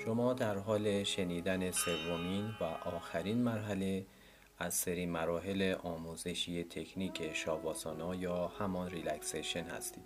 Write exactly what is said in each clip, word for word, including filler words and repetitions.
شما در حال شنیدن سومین و آخرین مرحله از سری مراحل آموزشی تکنیک شاواسانا یا همان ریلکسیشن هستید.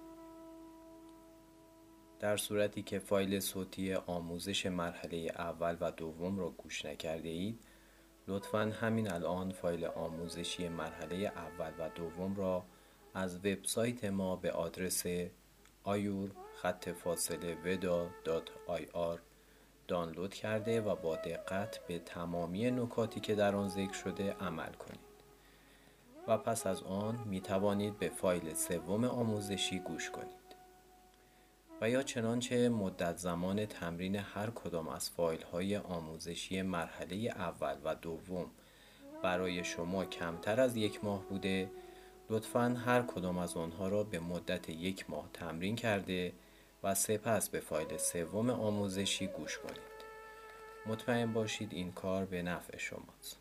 در صورتی که فایل صوتی آموزش مرحله اول و دوم را گوش نکرده اید، لطفاً همین الان فایل آموزشی مرحله اول و دوم را از وبسایت ما به آدرس آیور خط فاصله ودا دات آی آر دانلود کرده و با دقت به تمامی نکاتی که در آن ذکر شده عمل کنید و پس از آن می توانید به فایل سوم آموزشی گوش کنید و یا چنانچه مدت زمان تمرین هر کدام از فایل های آموزشی مرحله اول و دوم برای شما کمتر از یک ماه بوده، لطفاً هر کدام از آنها را به مدت یک ماه تمرین کرده و سپس به فایل سوم آموزشی گوش کنید. مطمئن باشید این کار به نفع شماست.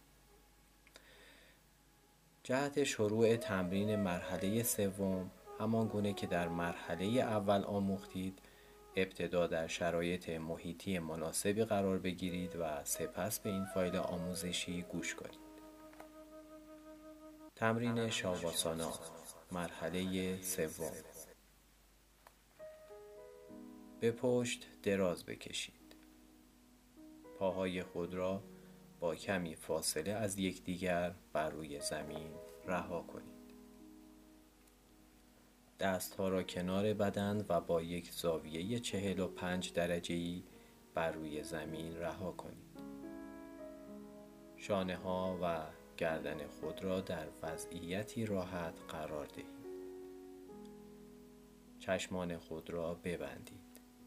جهت شروع تمرین مرحله سوم، همان گونه که در مرحله اول آموختید، ابتدا در شرایط محیطی مناسبی قرار بگیرید و سپس به این فایل آموزشی گوش کنید. تمرین شاواسانا، مرحله سوم. به پشت دراز بکشید. پاهای خود را با کمی فاصله از یکدیگر بر روی زمین رها کنید. دستها را کنار بدن و با یک زاویه چهل و پنج درجه‌ای بر روی زمین رها کنید. شانه ها و گردن خود را در وضعیتی راحت قرار دهید. چشمان خود را ببندید.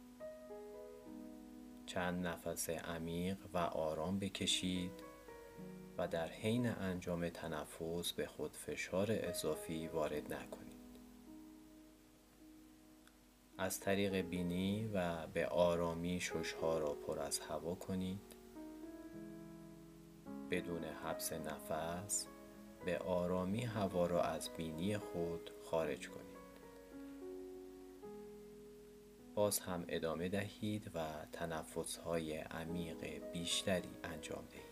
چند نفس عمیق و آرام بکشید و در حین انجام تنفس به خود فشار اضافی وارد نکنید. از طریق بینی و به آرامی ششها را پر از هوا کنید. بدون حبس نفس به آرامی هوا را از بینی خود خارج کنید. باز هم ادامه دهید و تنفس‌های عمیق بیشتری انجام دهید.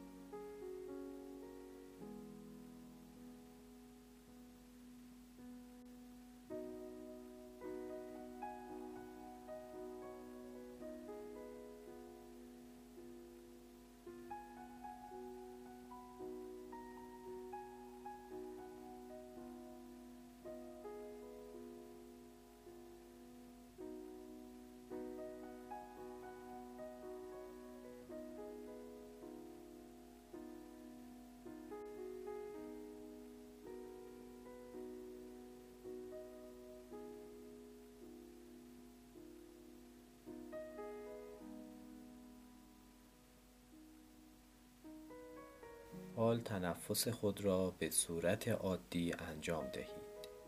حال تنفس خود را به صورت عادی انجام دهید.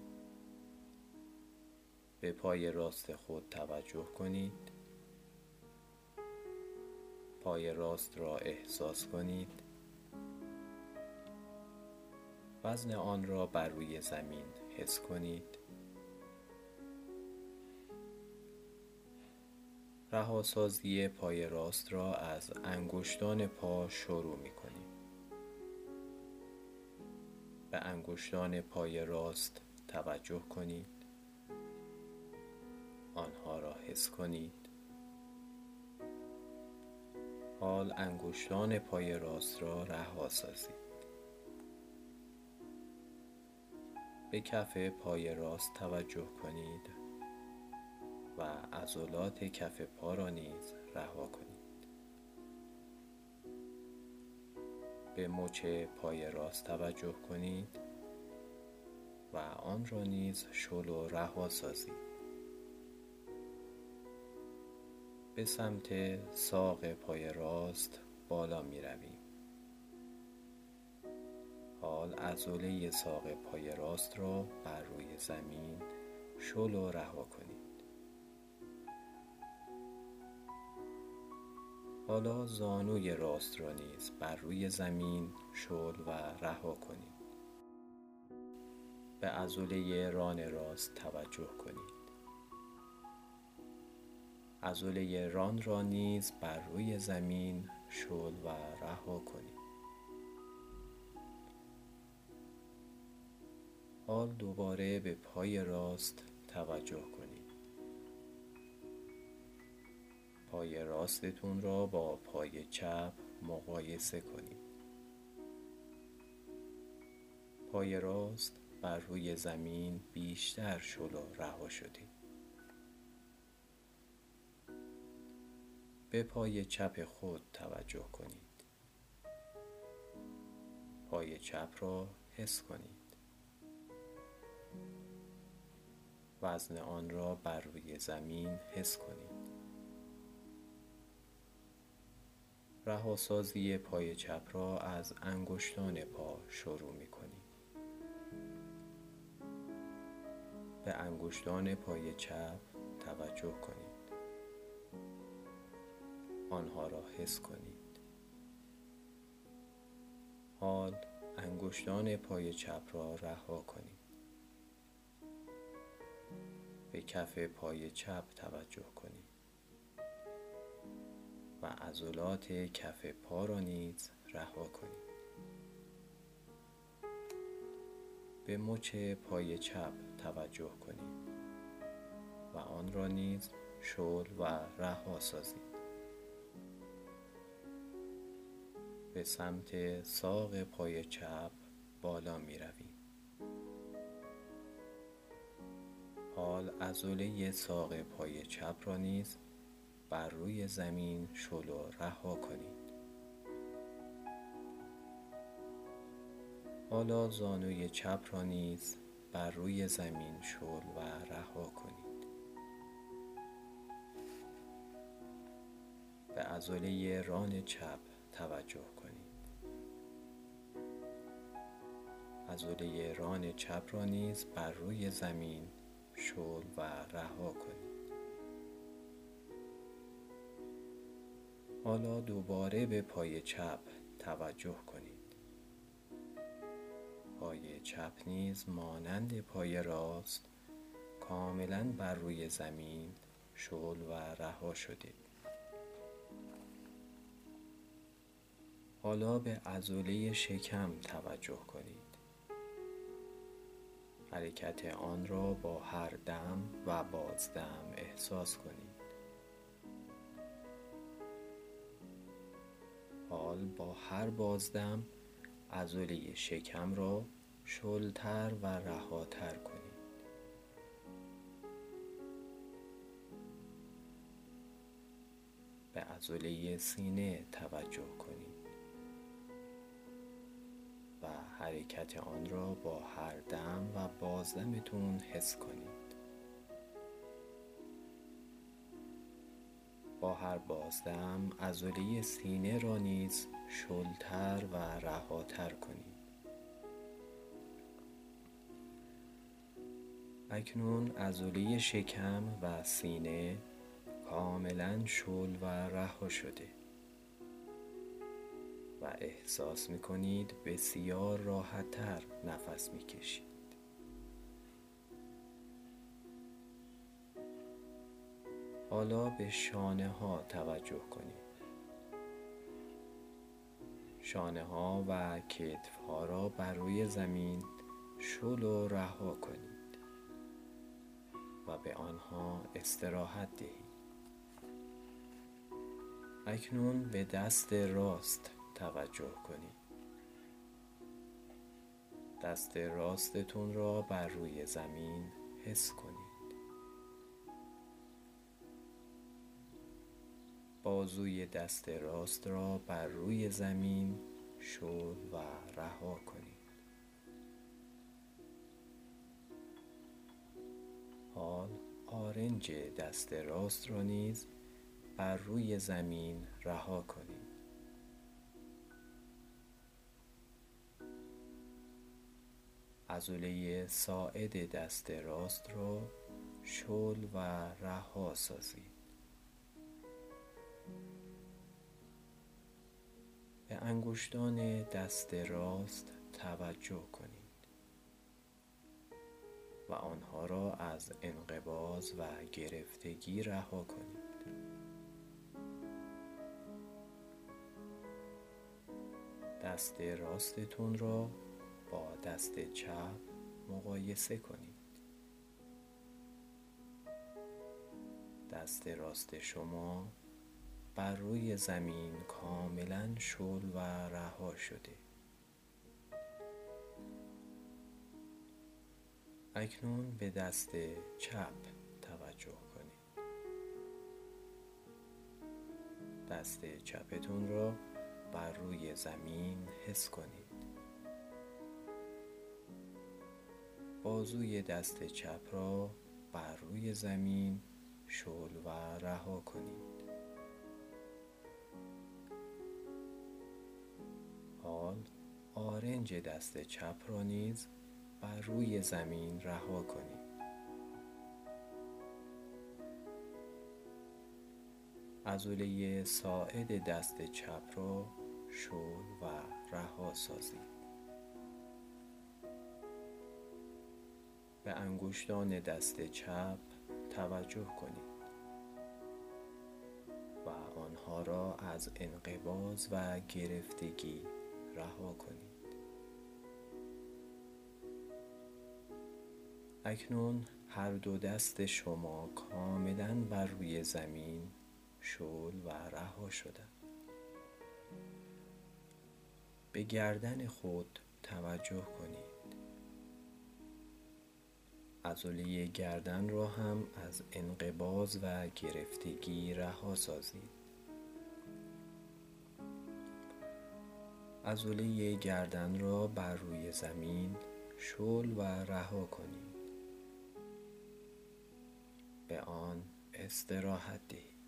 به پای راست خود توجه کنید. پای راست را احساس کنید. وزن آن را بر روی زمین حس کنید. رهاسازی پای راست را از انگشتان پا شروع می کنید. به انگشتان پای راست توجه کنید. آنها را حس کنید. حال انگشتان پای راست را رها سازید. به کف پای راست توجه کنید و عضلات کف پا را نیز رها کنید. به مچ پای راست توجه کنید و آن را نیز شل و رها سازید. به سمت ساق پای راست بالا می رویم. حال عضله ساق پای راست را بر روی زمین شل و رها کنید. حالا زانوی راست را نیز بر روی زمین شل و رها کنید. به عضله ران راست توجه کنید. عضله ران را نیز بر روی زمین شل و رها کنید. حال دوباره به پای راست توجه کنید. پای راستتون را با پای چپ مقایسه کنید. پای راست بر روی زمین بیشتر شل و رها شده. به پای چپ خود توجه کنید. پای چپ را حس کنید. وزن آن را بر روی زمین حس کنید. رهاسازی پای چپ را از انگشتان پا شروع می کنید. به انگشتان پای چپ توجه کنید. آنها را حس کنید. حال انگشتان پای چپ را رها کنید. به کف پای چپ توجه کنید و عضلات کف پا را نیز رها کنید. به مچ پای چپ توجه کنید و آن را نیز شل و رها سازید. به سمت ساق پای چپ بالا می روید. حال عضله ساق پای چپ را نیز بر روی زمین شل و رها کنید. حالا زانوی چپ را نیز بر روی زمین شل و رها کنید. به عضله ران چپ توجه کنید. عضله ران چپ را نیز بر روی زمین شل و رها کنید. حالا دوباره به پای چپ توجه کنید. پای چپ نیز مانند پای راست کاملا بر روی زمین شل و رها شده. حالا به عضله شکم توجه کنید. حرکت آن را با هر دم و بازدم احساس کنید. حال با هر بازدم عضله شکم را شلتر و رهاتر کنید. به عضله سینه توجه کنید و حرکت آن را با هر دم و بازدمتون حس کنید. با هر بازدم عضله سینه را نیز شلتر و رهاتر کنید. اکنون عضله شکم و سینه کاملا شل و رها شده و احساس می کنید بسیار راحت‌تر نفس می کشید. حالا به شانه ها توجه کنید. شانه ها و کتف ها را بر روی زمین شل و رها کنید و به آنها استراحت دهید. اکنون به دست راست توجه کنید. دست راستتون را بر روی زمین حس کنید. بازوی دست راست را بر روی زمین شل و رها کنید. حال آرنج دست راست را نیز بر روی زمین رها کنید. عضله ساعد دست راست را شل و رها سازید. به انگشتان دست راست توجه کنید و آنها را از انقباض و گرفتگی رها کنید. دست راستتون را با دست چپ مقایسه کنید. دست راست شما بر روی زمین کاملا شل و رها شده. اکنون به دست چپ توجه کنید. دست چپتون را بر روی زمین حس کنید. بازوی دست چپ را بر روی زمین شل و رها کنید. حال آرنج دست چپ را نیز بر روی زمین رها کنید. عضله ساعد دست چپ را شل و رها سازید. به انگشتان دست چپ توجه کنید و آنها را از انقباض و گرفتگی رها کنید. اکنون هر دو دست شما کاملاً بر روی زمین شل و رها شدند. به گردن خود توجه کنید. عضله گردن را هم از انقباض و گرفتگی رها سازید. عضله گردن را بر روی زمین شل و رها کنید. به آن استراحت دهید.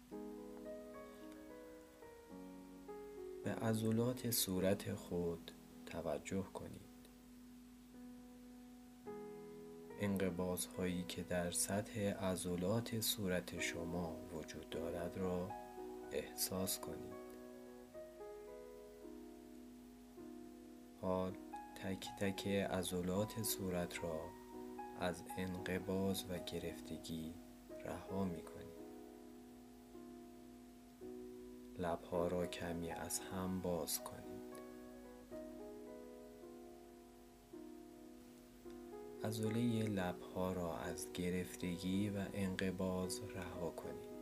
به عضلات صورت خود توجه کنید. انقباض هایی که در سطح عضلات صورت شما وجود دارد را احساس کنید. حال تک تک عضلات صورت را از انقباض و گرفتگی رها می کنید. لبها را کمی از هم باز کنید. عضله لبها را از گرفتگی و انقباض رها کنید.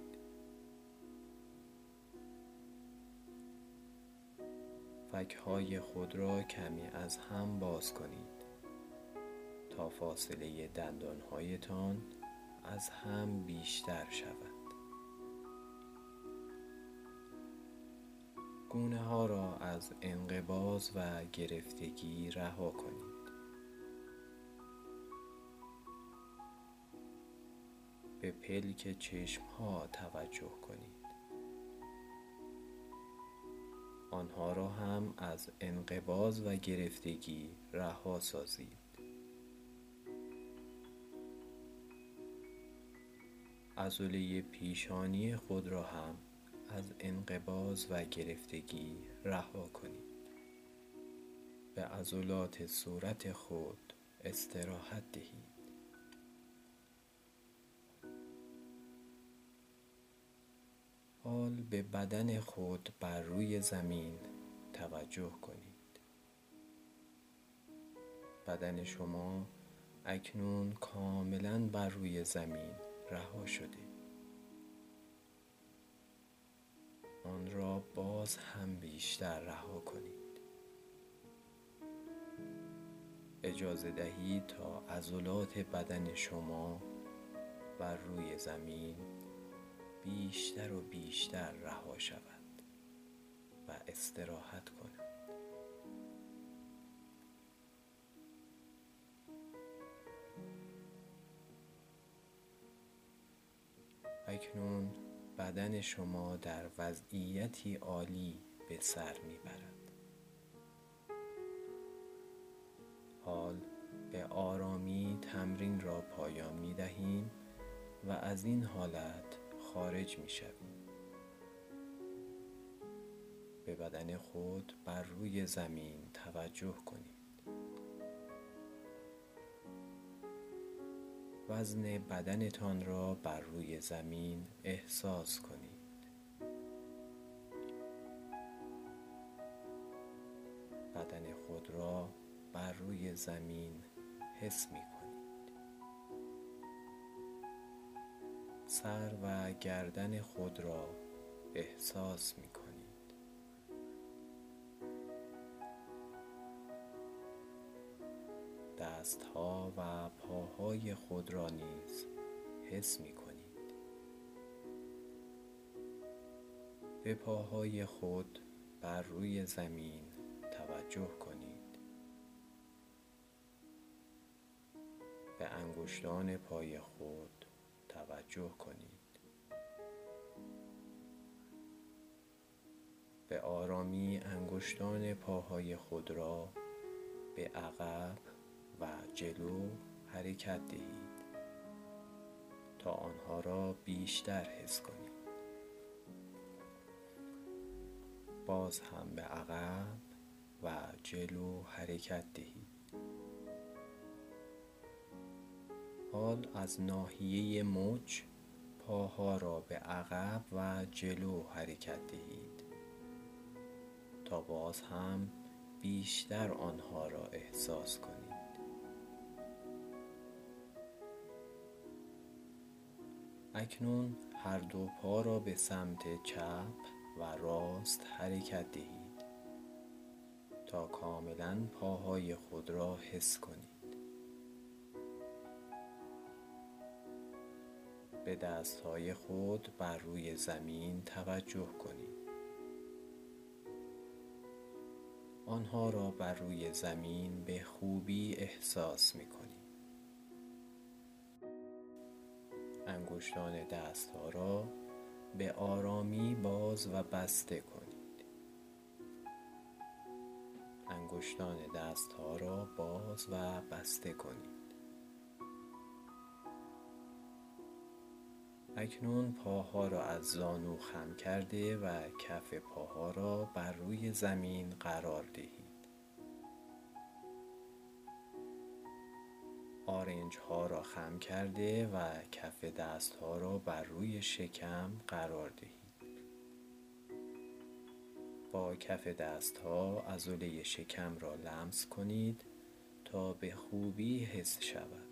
فک‌های خود را کمی از هم باز کنید تا فاصله دندانهایتان از هم بیشتر شود. گونه ها را از انقباض و گرفتگی رها کنید. به پلک چشم ها توجه کنید. آنها را هم از انقباض و گرفتگی رها سازید. عضله پیشانی خود را هم از انقباض و گرفتگی رها کنید. به عضلات صورت خود استراحت دهید. حال به بدن خود بر روی زمین توجه کنید. بدن شما اکنون کاملاً بر روی زمین رها شده. آن را باز هم بیشتر رها کنید. اجازه دهید تا عضلات بدن شما بر روی زمین بیشتر و بیشتر رها شود و استراحت کند. اکنون بدن شما در وضعیتی عالی به سر میبرد. حال به آرامی تمرین را پایان میدهیم و از این حالت خارج میشویم. به بدن خود بر روی زمین توجه کنید. وزن بدنتان را بر روی زمین احساس کنید. خود را بر روی زمین حس می کنید. سر و گردن خود را احساس می کنید. دستها و پاهای خود را نیز حس می کنید. به پاهای خود بر روی زمین توجه کنید. به انگشتان پای خود توجه کنید. به آرامی انگشتان پاهای خود را به عقب و جلو حرکت دهید تا آنها را بیشتر حس کنید. باز هم به عقب و جلو حرکت دهید. حال از ناحیه مچ پاها را به عقب و جلو حرکت دهید تا باز هم بیشتر آنها را احساس کنید. اکنون هر دو پا را به سمت چپ و راست حرکت دهید تا کاملا پاهای خود را حس کنید. به دستهای خود بر روی زمین توجه کنید. آنها را بر روی زمین به خوبی احساس می کنید. انگشتان دستها را به آرامی باز و بسته کنید. انگشتان دستها را باز و بسته کنید. اکنون پاها را از زانو خم کرده و کف پاها را بر روی زمین قرار دهید. آرنج ها را خم کرده و کف دست ها را بر روی شکم قرار دهید. با کف دست ها عضله شکم را لمس کنید تا به خوبی حس شود.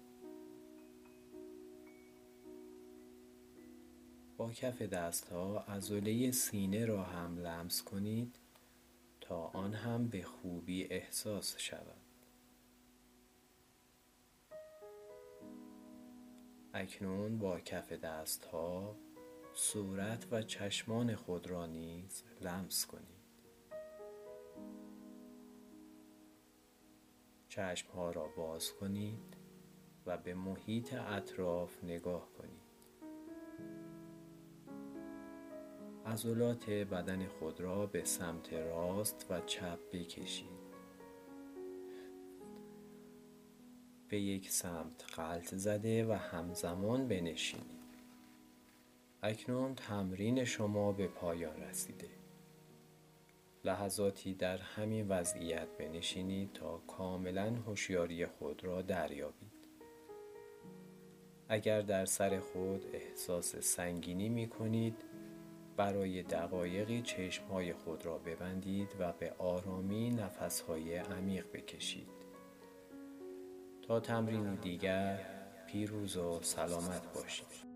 با کف دست ها عضله سینه را هم لمس کنید تا آن هم به خوبی احساس شود. اکنون با کف دست ها صورت و چشمان خود را نیز لمس کنید. چشم ها را باز کنید و به محیط اطراف نگاه کنید. عضلات بدن خود را به سمت راست و چپ بکشید. به یک سمت غلط زده و همزمان بنشینید. اکنون تمرین شما به پایان رسیده. لحظاتی در همین وضعیت بنشینید تا کاملا هوشیاری خود را دریابید. اگر در سر خود احساس سنگینی می کنید، برای دقایقی چشمهای خود را ببندید و به آرامی نفسهای عمیق بکشید. تا تمرینی دیگر پیروز و سلامت باشید.